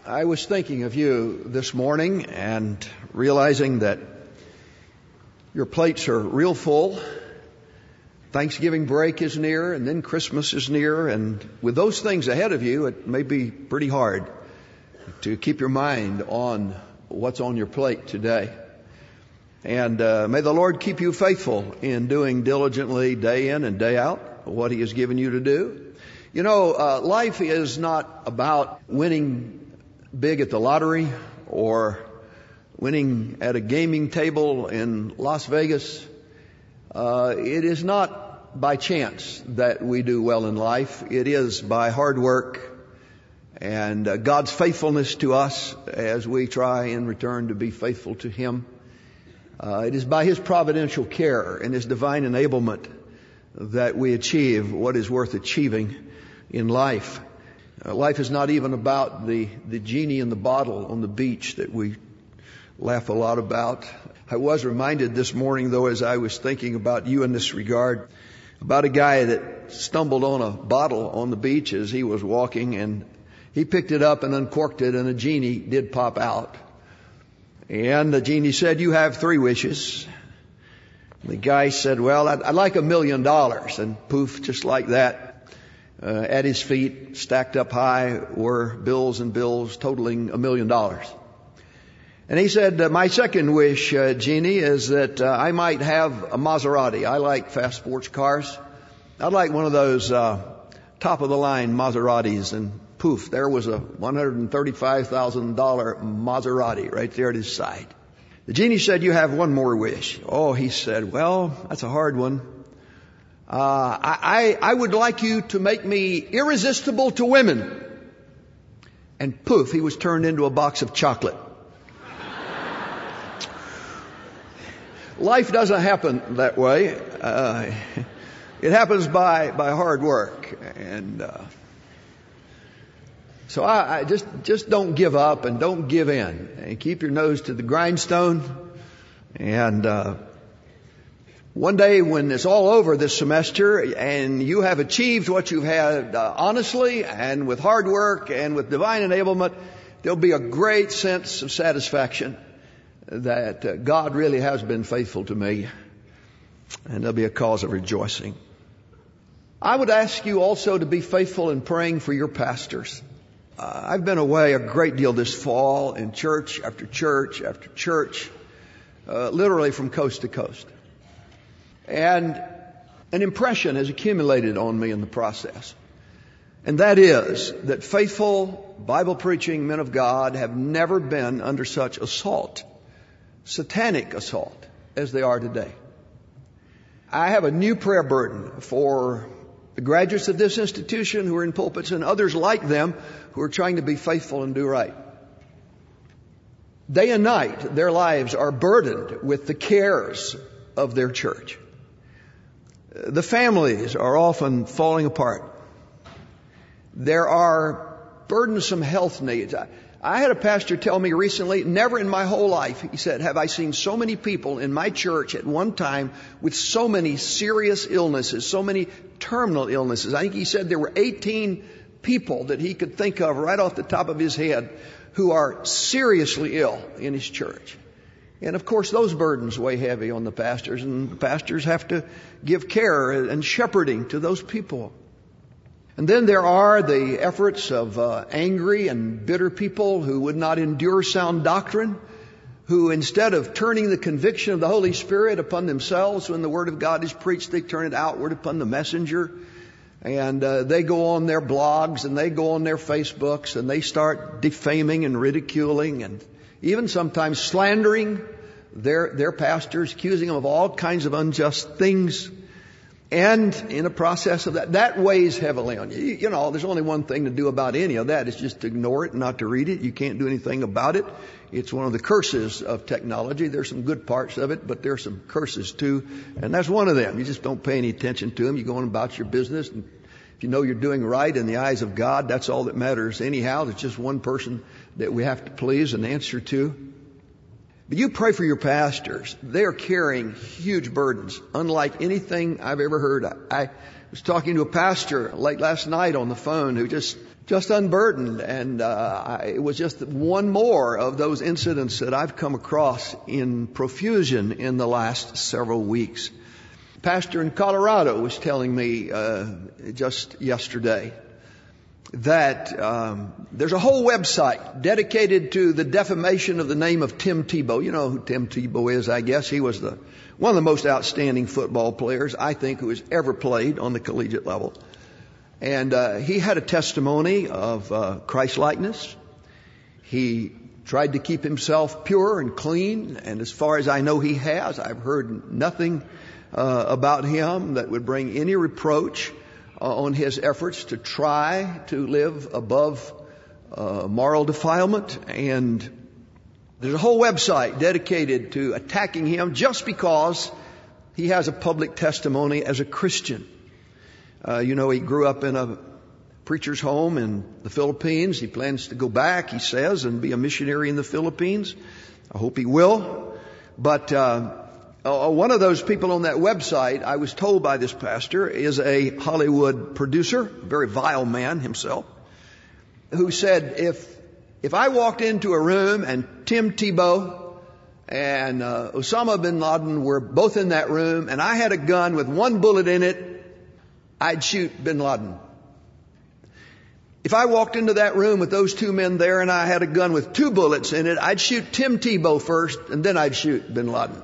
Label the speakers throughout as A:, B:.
A: I was thinking of you this morning and realizing that your plates are real full. Thanksgiving break is near, and then Christmas is near, and with those things ahead of you, it may be pretty hard to keep your mind on what's on your plate today. And may the Lord keep you faithful in doing diligently day in and day out what He has given you to do. You know, life is not about winning big at the lottery or winning at a gaming table in Las Vegas. It is not by chance that we do well in life. It is by hard work and God's faithfulness to us as we try in return to be faithful to Him. It is by His providential care and His divine enablement that we achieve what is worth achieving in life. Life is not even about the genie in the bottle on the beach that we laugh a lot about. I was reminded this morning, though, as I was thinking about you in this regard, about a guy that stumbled on a bottle on the beach as he was walking, and he picked it up and uncorked it, and a genie did pop out. And the genie said, "You have 3 wishes." The guy said, "Well, I'd like $1 million. And poof, just like that, at his feet, stacked up high, were bills and bills totaling $1 million. And he said, "My second wish, genie, is that I might have a Maserati. I like fast sports cars. I'd like one of those top-of-the-line Maseratis." And poof, there was a $135,000 Maserati right there at his side. The genie said, "You have one more wish." Oh, he said, "Well, that's a hard one. I would like you to make me irresistible to women." And poof, he was turned into a box of chocolate. Life doesn't happen that way. It happens by hard work. And so I just don't give up and don't give in, and keep your nose to the grindstone. And one day when it's all over this semester and you have achieved what you've had honestly and with hard work and with divine enablement, there'll be a great sense of satisfaction that God really has been faithful to me, and there'll be a cause of rejoicing. I would ask you also to be faithful in praying for your pastors. I've been away a great deal this fall in church after church after church, literally from coast to coast. And an impression has accumulated on me in the process. And that is that faithful Bible-preaching men of God have never been under such assault, satanic assault, as they are today. I have a new prayer burden for the graduates of this institution who are in pulpits and others like them who are trying to be faithful and do right. Day and night, their lives are burdened with the cares of their church. The families are often falling apart. There are burdensome health needs. I had a pastor tell me recently, never in my whole life, he said, have I seen so many people in my church at one time with so many serious illnesses, so many terminal illnesses. I think he said there were 18 people that he could think of right off the top of his head who are seriously ill in his church. And of course, those burdens weigh heavy on the pastors, and the pastors have to give care and shepherding to those people. And then there are the efforts of angry and bitter people who would not endure sound doctrine, who instead of turning the conviction of the Holy Spirit upon themselves when the Word of God is preached, they turn it outward upon the messenger. And they go on their blogs and they go on their Facebooks and they start defaming and ridiculing and even sometimes slandering their pastors, accusing them of all kinds of unjust things. And in a process of that weighs heavily on you. You know, there's only one thing to do about any of that. It's just to ignore it, not to read it. You can't do anything about it. It's one of the curses of technology. There's some good parts of it, but there's some curses too. And that's one of them. You just don't pay any attention to them. You go on about your business. And if you know you're doing right in the eyes of God, that's all that matters. Anyhow, there's just one person that we have to please and answer to. But you pray for your pastors. They are carrying huge burdens, unlike anything I've ever heard. I was talking to a pastor late last night on the phone who just just unburdened. And it was just one more of those incidents that I've come across in profusion in the last several weeks. Pastor in Colorado was telling me just yesterday that there's a whole website dedicated to the defamation of the name of Tim Tebow. You know who Tim Tebow is, I guess. He was one of the most outstanding football players, I think, who has ever played on the collegiate level. And he had a testimony of Christ-likeness. He tried to keep himself pure and clean, and as far as I know he has. I've heard nothing about him that would bring any reproach on his efforts to try to live above moral defilement. And there's a whole website dedicated to attacking him just because he has a public testimony as a Christian. He grew up in a preacher's home in the Philippines. He plans to go back, he says, and be a missionary in the Philippines. I hope he will. But one of those people on that website, I was told by this pastor, is a Hollywood producer, a very vile man himself, who said, if I walked into a room and Tim Tebow and Osama bin Laden were both in that room and I had a gun with one bullet in it, I'd shoot bin Laden. If I walked into that room with those two men there and I had a gun with two bullets in it, I'd shoot Tim Tebow first and then I'd shoot bin Laden.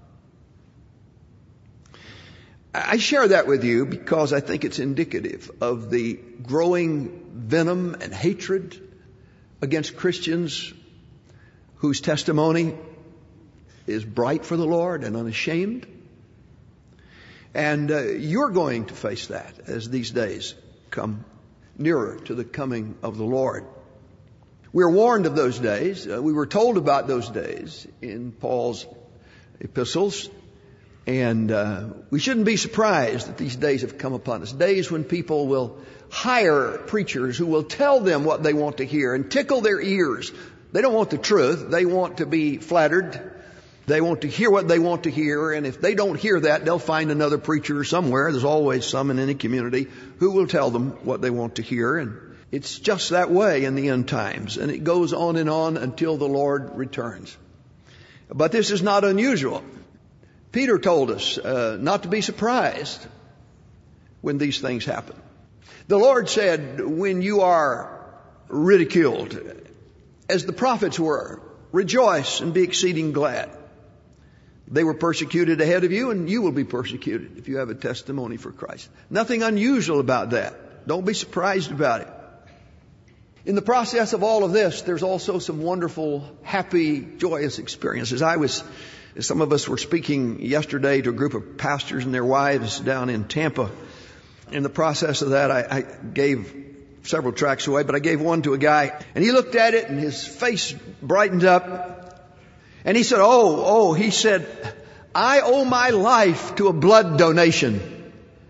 A: I share that with you because I think it's indicative of the growing venom and hatred against Christians whose testimony is bright for the Lord and unashamed. And you're going to face that as these days come nearer to the coming of the Lord. We're warned of those days. We were told about those days in Paul's epistles. And we shouldn't be surprised that these days have come upon us. Days when people will hire preachers who will tell them what they want to hear and tickle their ears. They don't want the truth. They want to be flattered. They want to hear what they want to hear. And if they don't hear that, they'll find another preacher somewhere. There's always some in any community who will tell them what they want to hear. And it's just that way in the end times. And it goes on and on until the Lord returns. But this is not unusual. Peter told us not to be surprised when these things happen. The Lord said, when you are ridiculed, as the prophets were, rejoice and be exceeding glad. They were persecuted ahead of you, and you will be persecuted if you have a testimony for Christ. Nothing unusual about that. Don't be surprised about it. In the process of all of this, there's also some wonderful, happy, joyous experiences. Some of us were speaking yesterday to a group of pastors and their wives down in Tampa. In the process of that, I gave several tracts away, but I gave one to a guy, and he looked at it and his face brightened up. And he said, he said, I owe my life to a blood donation.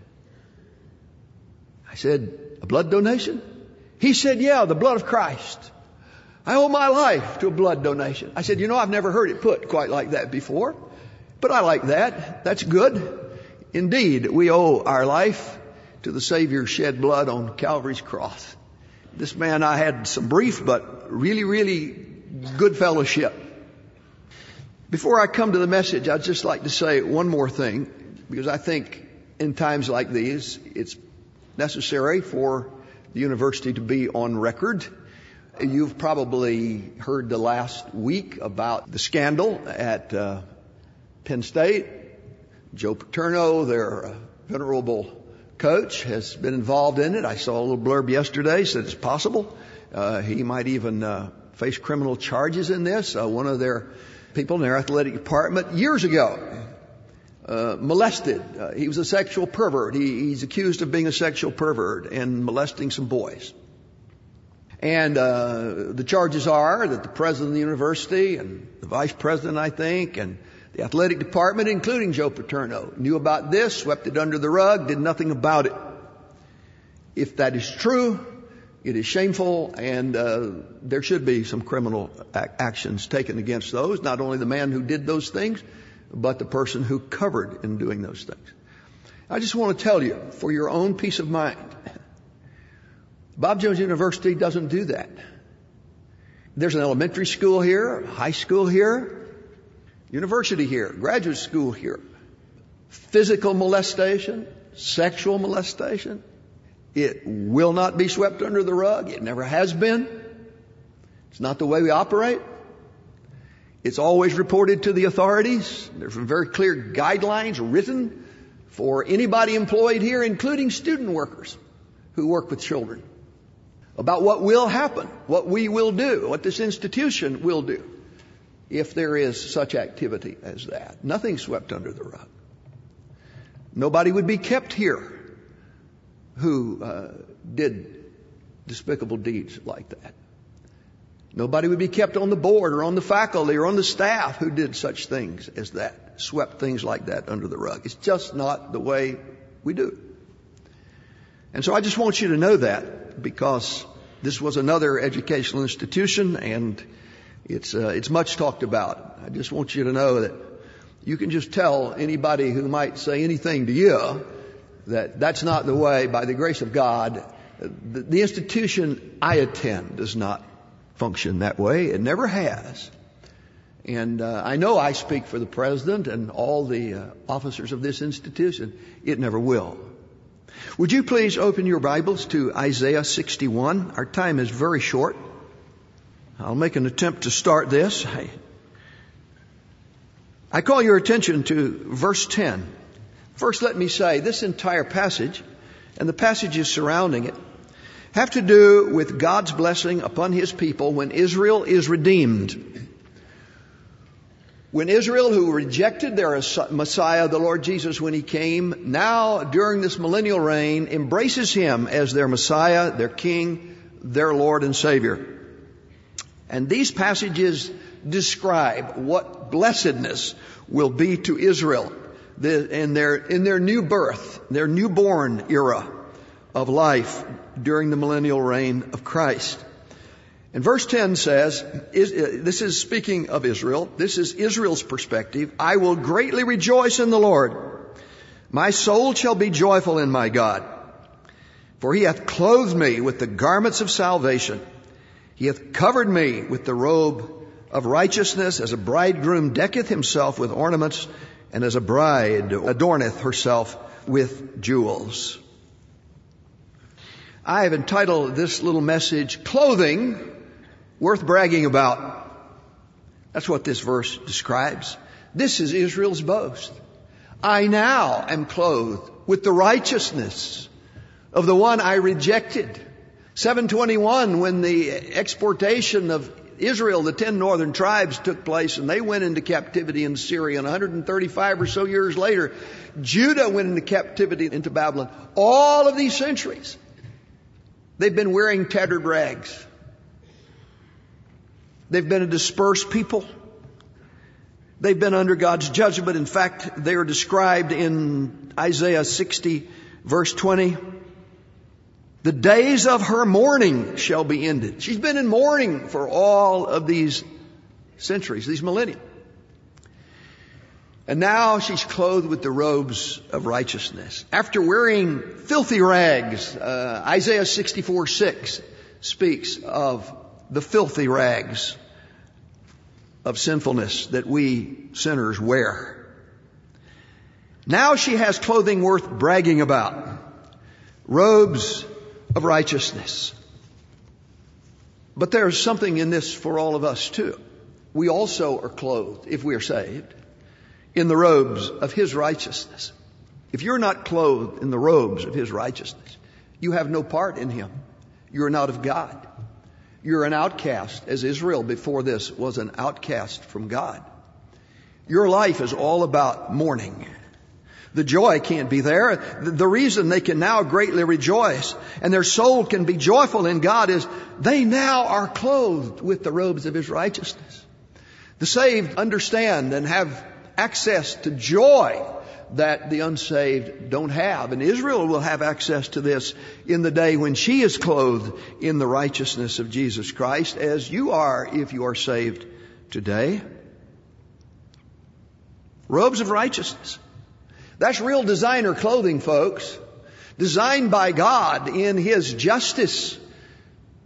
A: I said, a blood donation? He said, yeah, the blood of Christ. I owe my life to a blood donation. I said, I've never heard it put quite like that before, but I like that. That's good. Indeed, we owe our life to the Savior's shed blood on Calvary's cross. This man, I had some brief but really, really good fellowship. Before I come to the message, I'd just like to say one more thing, because I think in times like these, it's necessary for the university to be on record. You've probably heard the last week about the scandal at Penn State. Joe Paterno, their venerable coach, has been involved in it. I saw a little blurb yesterday, said it's possible. He might even face criminal charges in this. One of their people in their athletic department years ago molested. He was a sexual pervert. He's accused of being a sexual pervert and molesting some boys. And the charges are that the president of the university and the vice president, I think, and the athletic department, including Joe Paterno, knew about this, swept it under the rug, did nothing about it. If that is true, it is shameful, and there should be some criminal actions taken against those, not only the man who did those things, but the person who covered in doing those things. I just want to tell you, for your own peace of mind, Bob Jones University doesn't do that. There's an elementary school here, high school here, university here, graduate school here. Physical molestation, sexual molestation, it will not be swept under the rug. It never has been. It's not the way we operate. It's always reported to the authorities. There's very clear guidelines written for anybody employed here, including student workers who work with children, about what will happen, what we will do, what this institution will do if there is such activity as that. Nothing swept under the rug. Nobody would be kept here who did despicable deeds like that. Nobody would be kept on the board or on the faculty or on the staff who did such things as that, swept things like that under the rug. It's just not the way we do. And so I just want you to know that, because this was another educational institution and it's much talked about. I just want you to know that you can just tell anybody who might say anything to you that that's not the way, by the grace of God. The institution I attend does not function that way. It never has. And I know I speak for the president and all the officers of this institution. It never will. Would you please open your Bibles to Isaiah 61? Our time is very short. I'll make an attempt to start this. I call your attention to verse 10. First, let me say this entire passage and the passages surrounding it have to do with God's blessing upon His people when Israel is redeemed. When Israel, who rejected their Messiah, the Lord Jesus, when He came, now during this millennial reign, embraces Him as their Messiah, their King, their Lord and Savior. And these passages describe what blessedness will be to Israel in their new birth, their newborn era of life during the millennial reign of Christ. And verse 10 says, this is speaking of Israel, this is Israel's perspective, I will greatly rejoice in the Lord. My soul shall be joyful in my God. For He hath clothed me with the garments of salvation. He hath covered me with the robe of righteousness, as a bridegroom decketh himself with ornaments, and as a bride adorneth herself with jewels. I have entitled this little message, Clothing Worth Bragging About. That's what this verse describes. This is Israel's boast. I now am clothed with the righteousness of the one I rejected. 721, when the exportation of Israel, the 10 northern tribes, took place and they went into captivity in Syria, and 135 or so years later, Judah went into captivity into Babylon. All of these centuries, they've been wearing tattered rags. They've been a dispersed people. They've been under God's judgment. In fact, they are described in Isaiah 60, verse 20. The days of her mourning shall be ended. She's been in mourning for all of these centuries, these millennia. And now she's clothed with the robes of righteousness. After wearing filthy rags, Isaiah 64:6 speaks of the filthy rags of sinfulness that we sinners wear. Now she has clothing worth bragging about. Robes of righteousness. But there's something in this for all of us too. We also are clothed, if we are saved, in the robes of His righteousness. If you're not clothed in the robes of His righteousness, you have no part in Him. You're not of God. You're an outcast, as Israel before this was an outcast from God. Your life is all about mourning. The joy can't be there. The reason they can now greatly rejoice and their soul can be joyful in God is they now are clothed with the robes of His righteousness. The saved understand and have access to joy that the unsaved don't have. And Israel will have access to this in the day when she is clothed in the righteousness of Jesus Christ, as you are if you are saved today. Robes of righteousness. That's real designer clothing, folks. Designed by God in His justice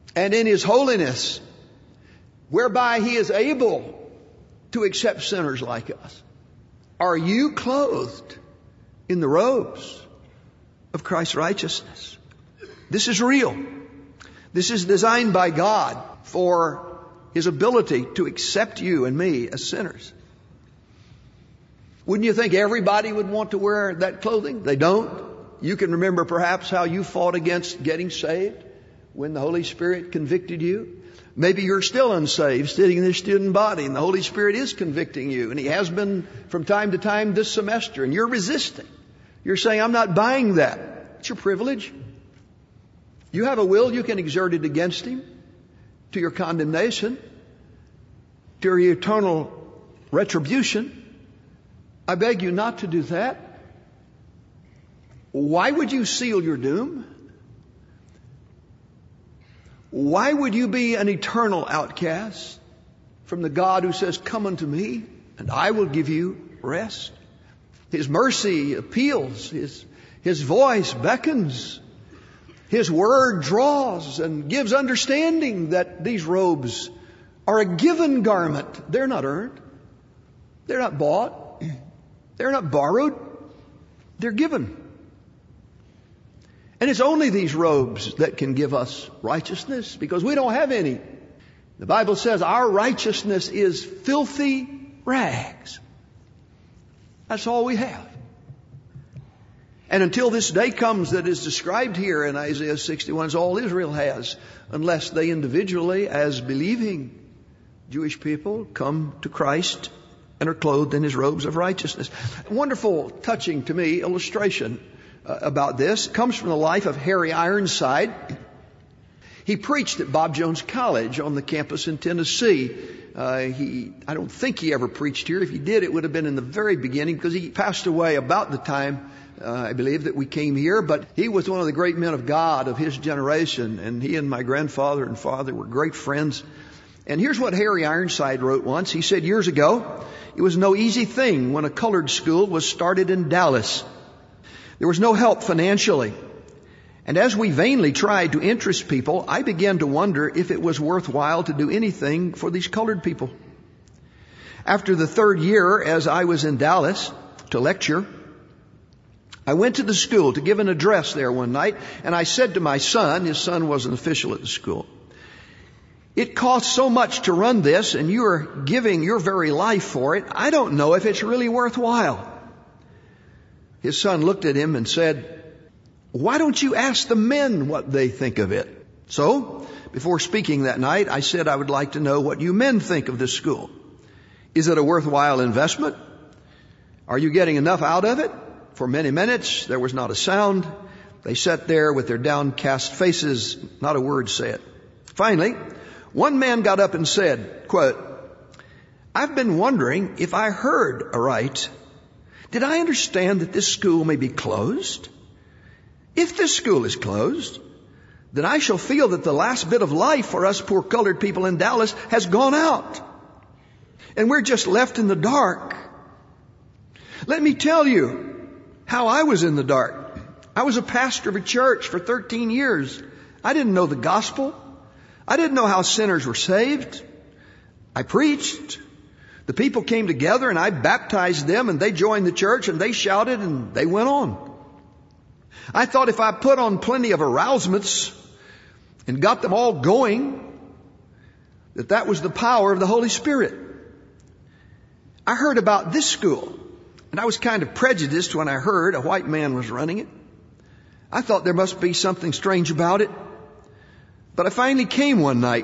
A: and in His holiness, whereby He is able to accept sinners like us. Are you clothed in the robes of Christ's righteousness? This is real. This is designed by God for His ability to accept you and me as sinners. Wouldn't you think everybody would want to wear that clothing? They don't. You can remember perhaps how you fought against getting saved when the Holy Spirit convicted you. Maybe you're still unsaved, sitting in this student body, and the Holy Spirit is convicting you, and He has been from time to time this semester, and you're resisting. You're saying, I'm not buying that. It's your privilege. You have a will, you can exert it against Him, to your condemnation, to your eternal retribution. I beg you not to do that. Why would you seal your doom? Why would you be an eternal outcast from the God who says, come unto me and I will give you rest? His mercy appeals. His voice beckons. His word draws and gives understanding that these robes are a given garment. They're not earned. They're not bought. They're not borrowed. They're given. And it's only these robes that can give us righteousness, because we don't have any. The Bible says our righteousness is filthy rags. That's all we have. And until this day comes that is described here in Isaiah 61, is all Israel has, unless they individually, as believing Jewish people, come to Christ and are clothed in His robes of righteousness. A wonderful, touching to me illustration about this comes from the life of Harry Ironside. He preached at Bob Jones College on the campus in Tennessee. I don't think he ever preached here. If he did, it would have been in the very beginning, because he passed away about the time, I believe, that we came here. But he was one of the great men of God of his generation, and he and my grandfather and father were great friends. And here's what Harry Ironside wrote once. He said, years ago, it was no easy thing when a colored school was started in Dallas. There was no help financially. And as we vainly tried to interest people, I began to wonder if it was worthwhile to do anything for these colored people. After the third year, as I was in Dallas to lecture, I went to the school to give an address there one night, and I said to my son, his son was an official at the school, it costs so much to run this, and you are giving your very life for it. I don't know if it's really worthwhile. His son looked at him and said, why don't you ask the men what they think of it? So, before speaking that night, I said I would like to know what you men think of this school. Is it a worthwhile investment? Are you getting enough out of it? For many minutes, there was not a sound. They sat there with their downcast faces, not a word said. Finally, one man got up and said, quote, I've been wondering if I heard aright. Did I understand that this school may be closed? If this school is closed, then I shall feel that the last bit of life for us poor colored people in Dallas has gone out. And we're just left in the dark. Let me tell you how I was in the dark. I was a pastor of a church for 13 years. I didn't know the gospel. I didn't know how sinners were saved. I preached. The people came together and I baptized them, and they joined the church and they shouted and they went on. I thought if I put on plenty of arousements and got them all going, that was the power of the Holy Spirit. I heard about this school, and I was kind of prejudiced when I heard a white man was running it. I thought there must be something strange about it. But I finally came one night.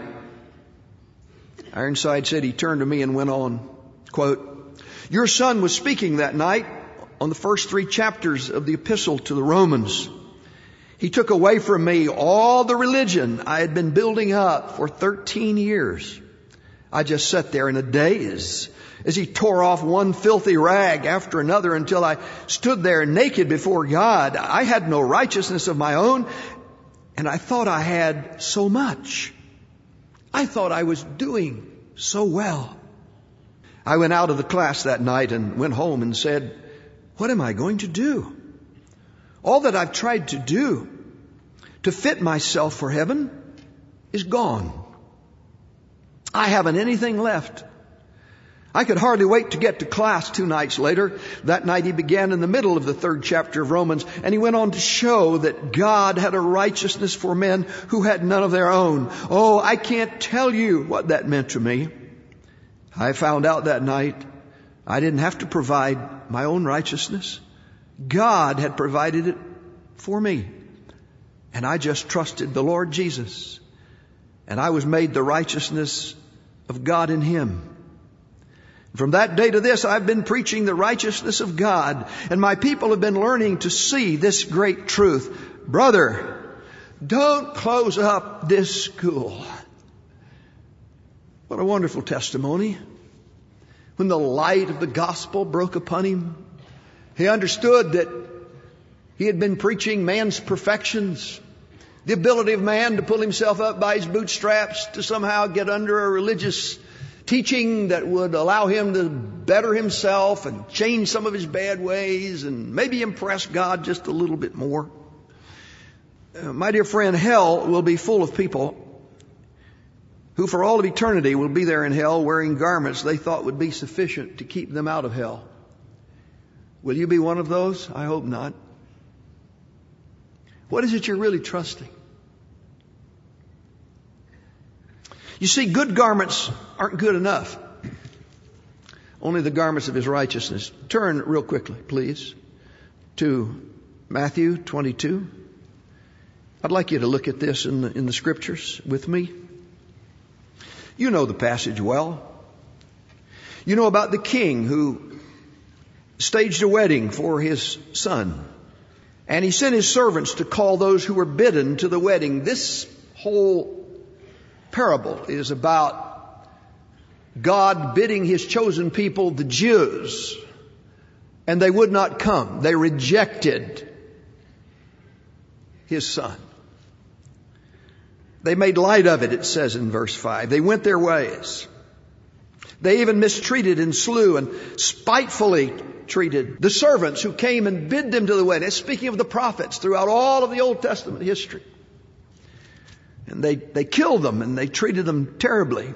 A: Ironside said he turned to me and went on, quote, your son was speaking that night on the first 3 chapters of the epistle to the Romans. He took away from me all the religion I had been building up for 13 years. I just sat there in a daze as he tore off one filthy rag after another until I stood there naked before God. I had no righteousness of my own, and I thought I had so much. I thought I was doing so well. I went out of the class that night and went home and said, what am I going to do? All that I've tried to do to fit myself for heaven is gone. I haven't anything left. I could hardly wait to get to class 2 nights later. That night he began in the middle of the 3rd chapter of Romans, and he went on to show that God had a righteousness for men who had none of their own. Oh, I can't tell you what that meant to me. I found out that night I didn't have to provide my own righteousness. God had provided it for me. And I just trusted the Lord Jesus. And I was made the righteousness of God in Him. From that day to this, I've been preaching the righteousness of God, and my people have been learning to see this great truth. Brother, don't close up this school. What a wonderful testimony. When the light of the gospel broke upon him, he understood that he had been preaching man's perfections, the ability of man to pull himself up by his bootstraps, to somehow get under a religious teaching that would allow him to better himself and change some of his bad ways and maybe impress God just a little bit more. My dear friend, hell will be full of people who for all of eternity will be there in hell wearing garments they thought would be sufficient to keep them out of hell. Will you be one of those? I hope not. What is it you're really trusting? You see, good garments aren't good enough. Only the garments of His righteousness. Turn real quickly, please, to Matthew 22. I'd like you to look at this in the Scriptures with me. You know the passage well. You know about the king who staged a wedding for his son. And he sent his servants to call those who were bidden to the wedding. This whole parable is about God bidding His chosen people, the Jews, and they would not come. They rejected His Son. They made light of it, it says in verse 5. They went their ways. They even mistreated and slew and spitefully treated the servants who came and bid them to the wedding. Speaking of the prophets throughout all of the Old Testament history. And they killed them and they treated them terribly.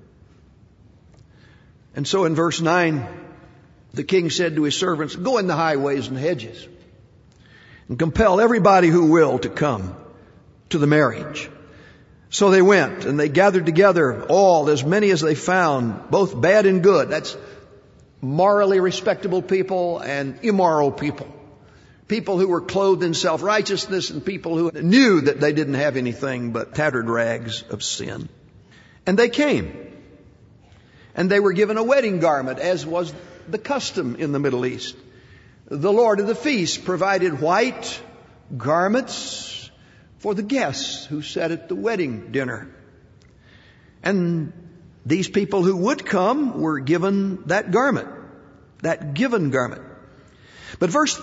A: And so in verse 9, the king said to his servants, go in the highways and hedges and compel everybody who will to come to the marriage. So they went and they gathered together all, as many as they found, both bad and good. That's morally respectable people and immoral people. People who were clothed in self-righteousness and people who knew that they didn't have anything but tattered rags of sin. And they came. And they were given a wedding garment, as was the custom in the Middle East. The Lord of the feast provided white garments for the guests who sat at the wedding dinner. And these people who would come were given that garment, that given garment. But verse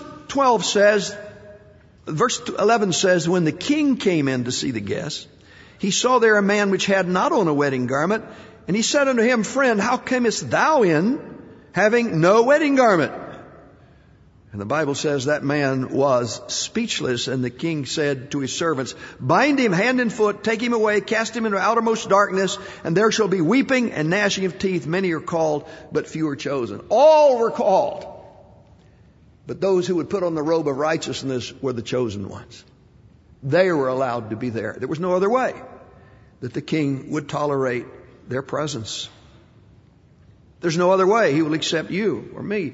A: 11 says, when the king came in to see the guests, he saw there a man which had not on a wedding garment, and he said unto him, friend, how camest thou in, having no wedding garment? And the Bible says that man was speechless, and the king said to his servants, bind him hand and foot, take him away, cast him into outermost darkness, and there shall be weeping and gnashing of teeth. Many are called, but few are chosen. All were called, but those who would put on the robe of righteousness were the chosen ones. They were allowed to be there. There was no other way that the king would tolerate their presence. There's no other way He will accept you or me.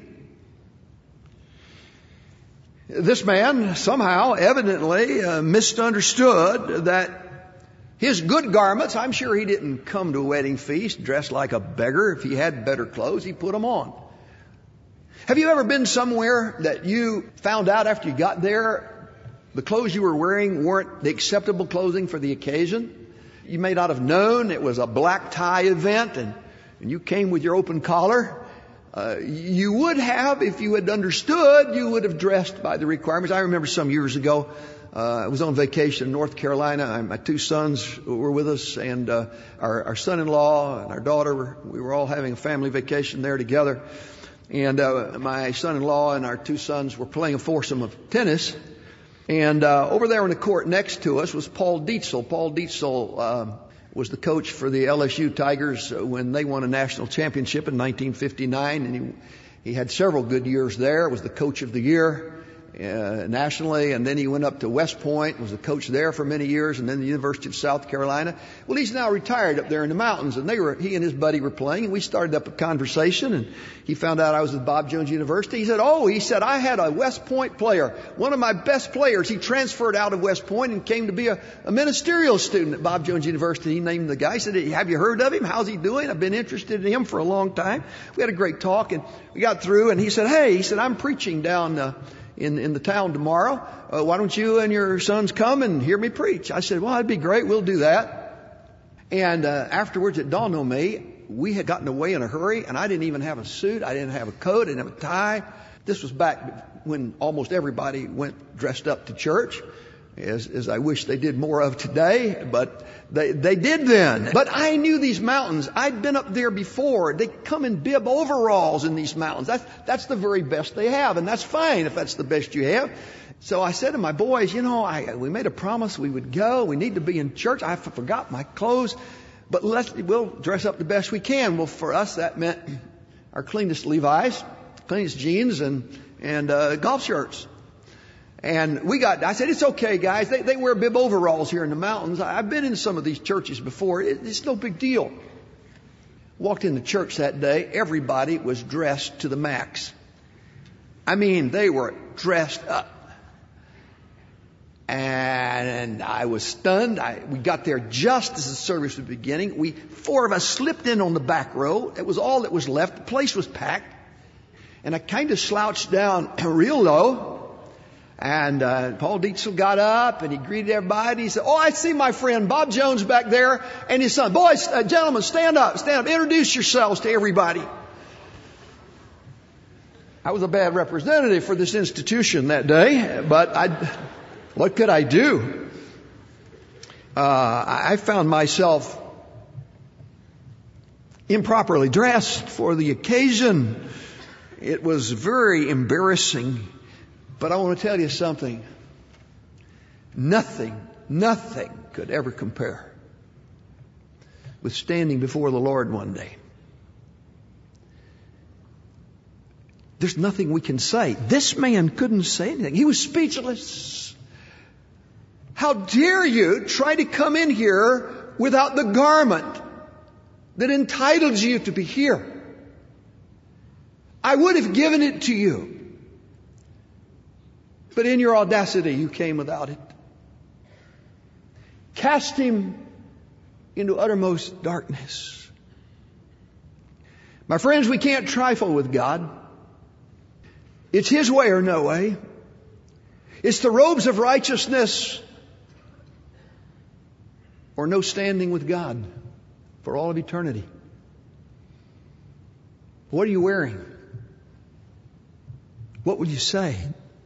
A: This man somehow, evidently, misunderstood that his good garments, I'm sure he didn't come to a wedding feast dressed like a beggar. If he had better clothes, he put them on. Have you ever been somewhere that you found out after you got there the clothes you were wearing weren't the acceptable clothing for the occasion? You may not have known it was a black tie event and you came with your open collar. You would have, if you had understood, you would have dressed by the requirements. I remember some years ago, I was on vacation in North Carolina. My two sons were with us, and our son-in-law and our daughter, we were all having a family vacation there together. And my son-in-law and our two sons were playing a foursome of tennis. And over there on the court next to us was Paul Dietzel. Paul Dietzel was the coach for the LSU Tigers when they won a national championship in 1959, and he had several good years there. Was the coach of the year nationally, and then he went up to West Point, was the coach there for many years, and then the University of South Carolina. Well, he's now retired up there in the mountains, and he and his buddy were playing, and we started up a conversation, and he found out I was at Bob Jones University. He said, I had a West Point player, one of my best players. He transferred out of West Point and came to be a ministerial student at Bob Jones University. He named the guy. He said, have you heard of him? How's he doing? I've been interested in him for a long time. We had a great talk, and we got through, and he said, I'm preaching down in the town tomorrow. Why don't you and your sons come and hear me preach? I said, well, that'd be great. We'll do that. And afterwards, it dawned on me, we had gotten away in a hurry, and I didn't even have a suit. I didn't have a coat. I didn't have a tie. This was back when almost everybody went dressed up to church, as I wish they did more of today, but they did then. But I knew these mountains. I'd been up there before. They come in bib overalls in these mountains. That's the very best they have, and that's fine if that's the best you have. So I said to my boys, we made a promise we would go. We need to be in church. I forgot my clothes, but we'll dress up the best we can. Well, for us, that meant our cleanest Levi's, cleanest jeans, and golf shirts. And I said, it's okay, guys. They wear bib overalls here in the mountains. I've been in some of these churches before. It's no big deal. Walked into church that day. Everybody was dressed to the max. I mean, they were dressed up. And I was stunned. We got there just as the service was beginning. 4 of us slipped in on the back row. It was all that was left. The place was packed. And I kind of slouched down real low. And Paul Dietzel got up and he greeted everybody. He said, I see my friend Bob Jones back there and his son. Boys, gentlemen, stand up. Introduce yourselves to everybody. I was a bad representative for this institution that day, but what could I do? I found myself improperly dressed for the occasion. It was very embarrassing. But I want to tell you something. Nothing could ever compare with standing before the Lord one day. There's nothing we can say. This man couldn't say anything. He was speechless. How dare you try to come in here without the garment that entitles you to be here? I would have given it to you. But in your audacity, you came without it. Cast him into uttermost darkness. My friends, we can't trifle with God. It's His way or no way. It's the robes of righteousness or no standing with God for all of eternity. What are you wearing? What will you say?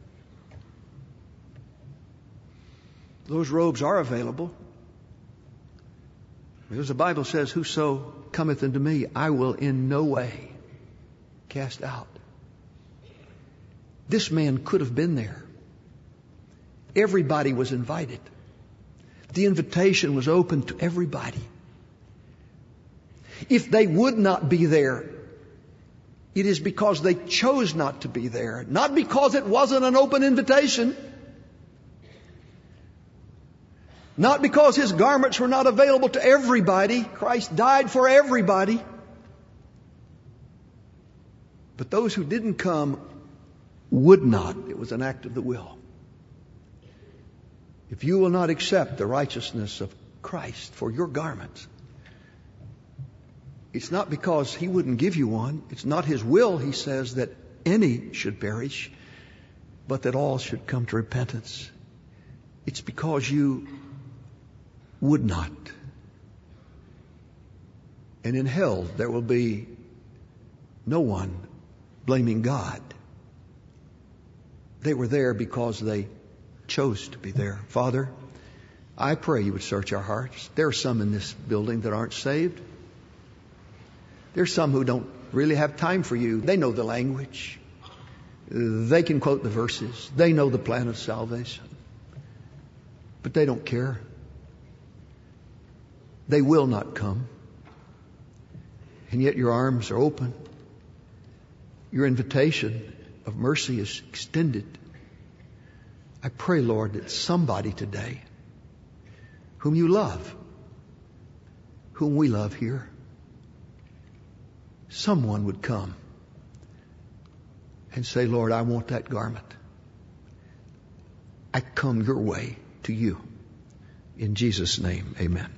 A: Those robes are available. Because the Bible says, whoso cometh unto me, I will in no way cast out. This man could have been there. Everybody was invited. The invitation was open to everybody. If they would not be there, it is because they chose not to be there, not because it wasn't an open invitation. Not because His garments were not available to everybody. Christ died for everybody. But those who didn't come would not. It was an act of the will. If you will not accept the righteousness of Christ for your garments, it's not because He wouldn't give you one. It's not His will, He says, that any should perish, but that all should come to repentance. It's because you would not. And in hell, there will be no one blaming God. They were there because they chose to be there. Father, I pray you would search our hearts. There are some in this building that aren't saved. There's some who don't really have time for you. They know the language. They can quote the verses. They know the plan of salvation. But they don't care. They will not come. And yet your arms are open. Your invitation of mercy is extended. I pray, Lord, that somebody today whom you love, whom we love here, someone would come and say, Lord, I want that garment. I come your way to you. In Jesus' name, amen.